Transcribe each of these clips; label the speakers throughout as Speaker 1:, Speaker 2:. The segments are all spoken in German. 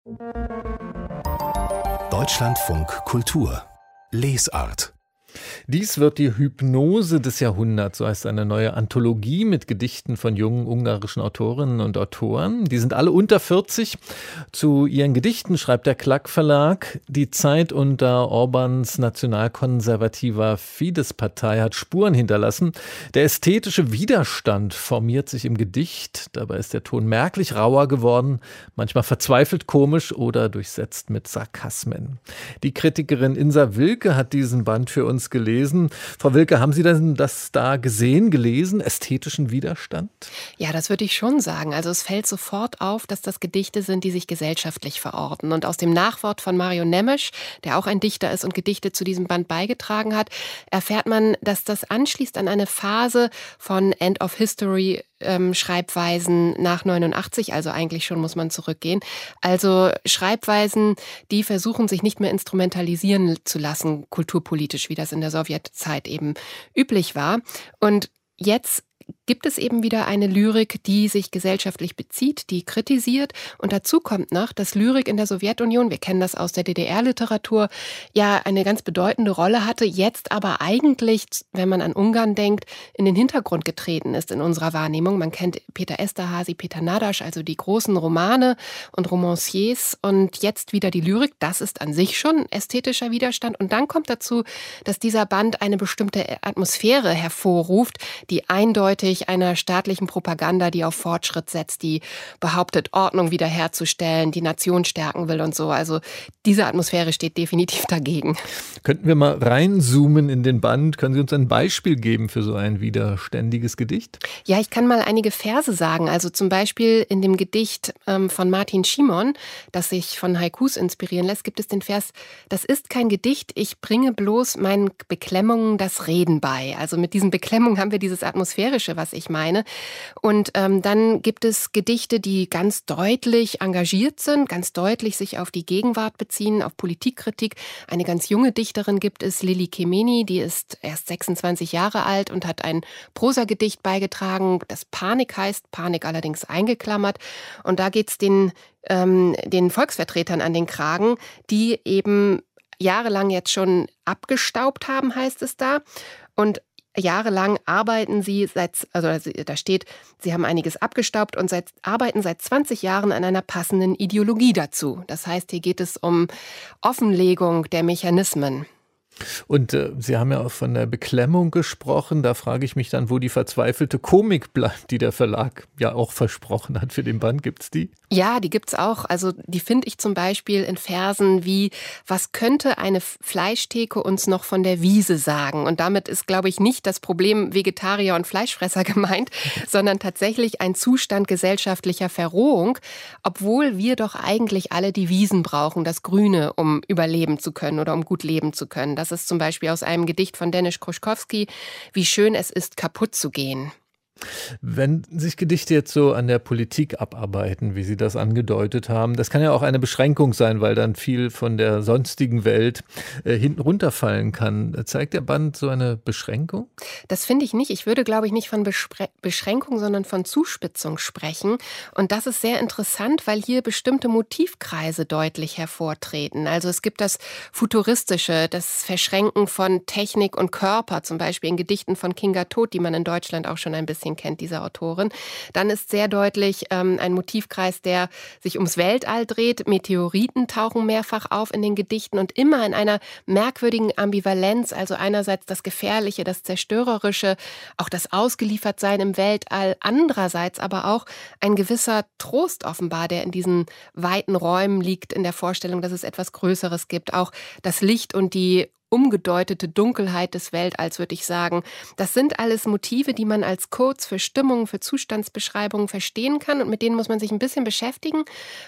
Speaker 1: Deutschlandfunk Kultur Lesart.
Speaker 2: Dies wird die Hypnose des Jahrhunderts, so heißt eine neue Anthologie mit Gedichten von jungen ungarischen Autorinnen und Autoren. Die sind alle unter 40. Zu ihren Gedichten schreibt der Klack Verlag: Die Zeit unter Orbáns nationalkonservativer Fidesz-Partei hat Spuren hinterlassen. Der ästhetische Widerstand formiert sich im Gedicht. Dabei ist der Ton merklich rauer geworden, manchmal verzweifelt komisch oder durchsetzt mit Sarkasmen. Die Kritikerin Insa Wilke hat diesen Band für uns gelesen. Frau Wilke, haben Sie denn das da gesehen, gelesen, ästhetischen Widerstand?
Speaker 3: Ja, das würde ich schon sagen. Also es fällt sofort auf, dass das Gedichte sind, die sich gesellschaftlich verorten. Und aus dem Nachwort von Mario Nemes, der auch ein Dichter ist und Gedichte zu diesem Band beigetragen hat, erfährt man, dass das anschließt an eine Phase von End of History Schreibweisen nach 89, also eigentlich schon muss man zurückgehen. Also Schreibweisen, die versuchen, sich nicht mehr instrumentalisieren zu lassen, kulturpolitisch, wie das in der Sowjetzeit eben üblich war. Und jetzt gibt es eben wieder eine Lyrik, die sich gesellschaftlich bezieht, die kritisiert. Und dazu kommt noch, dass Lyrik in der Sowjetunion, wir kennen das aus der DDR-Literatur, ja eine ganz bedeutende Rolle hatte, jetzt aber eigentlich, wenn man an Ungarn denkt, in den Hintergrund getreten ist in unserer Wahrnehmung. Man kennt Peter Eszterházy, Peter Nadasch, also die großen Romane und Romanciers. Und jetzt wieder die Lyrik, das ist an sich schon ästhetischer Widerstand. Und dann kommt dazu, dass dieser Band eine bestimmte Atmosphäre hervorruft, die eindeutig einer staatlichen Propaganda, die auf Fortschritt setzt, die behauptet, Ordnung wiederherzustellen, die Nation stärken will und so. Also diese Atmosphäre steht definitiv dagegen.
Speaker 2: Könnten wir mal reinzoomen in den Band? Können Sie uns ein Beispiel geben für so ein widerständiges Gedicht?
Speaker 3: Ja, ich kann mal einige Verse sagen. Also zum Beispiel in dem Gedicht von Martin Szymon, das sich von Haikus inspirieren lässt, gibt es den Vers: Das ist kein Gedicht, ich bringe bloß meinen Beklemmungen das Reden bei. Also mit diesen Beklemmungen haben wir dieses Atmosphärische, was ich meine. Und dann gibt es Gedichte, die ganz deutlich engagiert sind, ganz deutlich sich auf die Gegenwart beziehen, auf Politikkritik. Eine ganz junge Dichterin gibt es, Lili Kemeni, die ist erst 26 Jahre alt und hat ein Prosagedicht beigetragen, das Panik heißt, Panik allerdings eingeklammert. Und da geht es den Volksvertretern an den Kragen, die eben jahrelang jetzt schon abgestaubt haben, heißt es da. Und jahrelang arbeiten sie da steht, sie haben einiges abgestaubt und arbeiten seit 20 Jahren an einer passenden Ideologie dazu. Das heißt, hier geht es um Offenlegung der Mechanismen.
Speaker 2: Und Sie haben ja auch von der Beklemmung gesprochen. Da frage ich mich dann, wo die verzweifelte Komik bleibt, die der Verlag ja auch versprochen hat für den Band. Gibt's die?
Speaker 3: Ja, die gibt's auch. Also die finde ich zum Beispiel in Versen wie: Was könnte eine Fleischtheke uns noch von der Wiese sagen? Und damit ist, glaube ich, nicht das Problem Vegetarier und Fleischfresser gemeint, sondern tatsächlich ein Zustand gesellschaftlicher Verrohung, obwohl wir doch eigentlich alle die Wiesen brauchen, das Grüne, um überleben zu können oder um gut leben zu können. Das ist zum Beispiel aus einem Gedicht von Denis Kruschkowski: Wie schön es ist, kaputt zu gehen.
Speaker 2: Wenn sich Gedichte jetzt so an der Politik abarbeiten, wie Sie das angedeutet haben, das kann ja auch eine Beschränkung sein, weil dann viel von der sonstigen Welt hinten runterfallen kann. Zeigt der Band so eine Beschränkung?
Speaker 3: Das finde ich nicht. Ich würde, glaube ich, nicht von Beschränkung, sondern von Zuspitzung sprechen. Und das ist sehr interessant, weil hier bestimmte Motivkreise deutlich hervortreten. Also es gibt das Futuristische, das Verschränken von Technik und Körper, zum Beispiel in Gedichten von Kinga Todt, die man in Deutschland auch schon ein bisschen kennt, diese Autorin. Dann ist sehr deutlich ein Motivkreis, der sich ums Weltall dreht. Meteoriten tauchen mehrfach auf in den Gedichten und immer in einer merkwürdigen Ambivalenz. Also einerseits das Gefährliche, das Zerstörerische, auch das Ausgeliefertsein im Weltall. Andererseits aber auch ein gewisser Trost offenbar, der in diesen weiten Räumen liegt, in der Vorstellung, dass es etwas Größeres gibt. Auch das Licht und die umgedeutete Dunkelheit des Weltalls, würde ich sagen. Das sind alles Motive, die man als Codes für Stimmungen, für Zustandsbeschreibungen verstehen kann und mit denen muss man sich ein bisschen beschäftigen,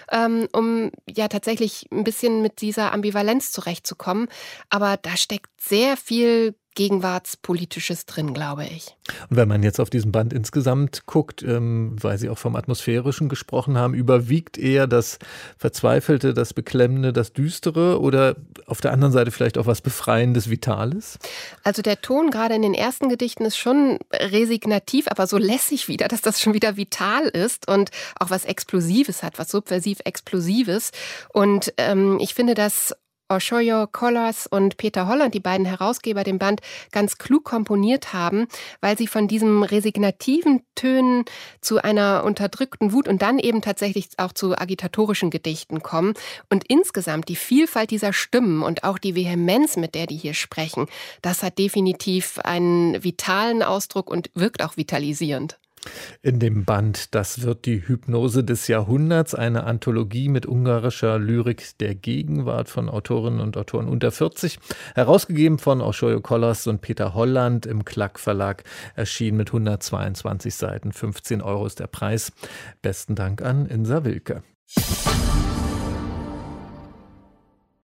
Speaker 3: um ja tatsächlich ein bisschen mit dieser Ambivalenz zurechtzukommen. Aber da steckt sehr viel Gegenwartspolitisches drin, glaube ich.
Speaker 2: Und wenn man jetzt auf diesen Band insgesamt guckt, weil Sie auch vom Atmosphärischen gesprochen haben, überwiegt eher das Verzweifelte, das Beklemmende, das Düstere oder auf der anderen Seite vielleicht auch was Befreiendes, Vitales?
Speaker 3: Also der Ton gerade in den ersten Gedichten ist schon resignativ, aber so lässig wieder, dass das schon wieder vital ist und auch was Explosives hat, was subversiv-explosives. Und ich finde, dass Ochoa Colas und Peter Holland, die beiden Herausgeber, den Band ganz klug komponiert haben, weil sie von diesen resignativen Tönen zu einer unterdrückten Wut und dann eben tatsächlich auch zu agitatorischen Gedichten kommen. Und insgesamt die Vielfalt dieser Stimmen und auch die Vehemenz, mit der die hier sprechen, das hat definitiv einen vitalen Ausdruck und wirkt auch vitalisierend.
Speaker 2: In dem Band Das wird die Hypnose des Jahrhunderts, eine Anthologie mit ungarischer Lyrik der Gegenwart von Autorinnen und Autoren unter 40, herausgegeben von Ochoa Colas und Peter Holland im Klack Verlag, erschienen mit 122 Seiten, 15 € ist der Preis. Besten Dank an Insa Wilke.